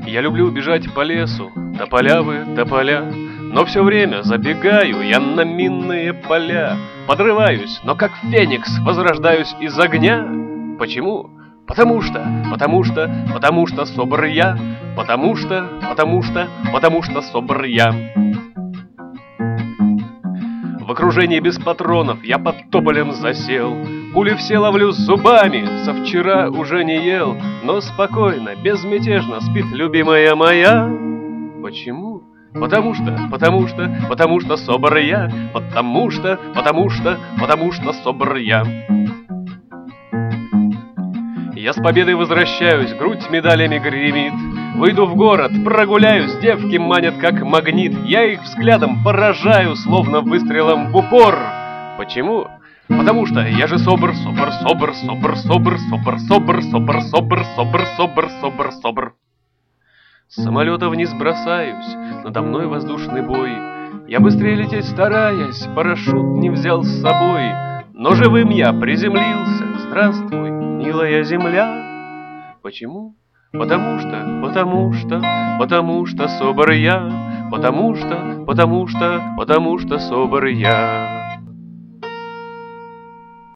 Я люблю бежать по лесу, тополя вы, тополя, но все время забегаю я на минные поля. Подрываюсь, но как феникс возрождаюсь из огня. Почему? Потому что собр я. Потому что собр я. В окружении без патронов я под тополем засел. Пули все ловлю зубами, со вчера уже не ел. Но спокойно, безмятежно спит любимая моя. Почему? Потому что собр я. Потому что собр я. Я с победой возвращаюсь, грудь медалями гремит. Выйду в город, прогуляюсь, девки манят как магнит. Я их взглядом поражаю, словно выстрелом в упор. Почему? Потому что я же собр. С самолета вниз бросаюсь, надо мной воздушный бой. Я быстрее лететь стараясь, парашют не взял с собой. Но живым я приземлился, здравствуй, милая земля. Почему? Потому что собр я. Потому что собр я.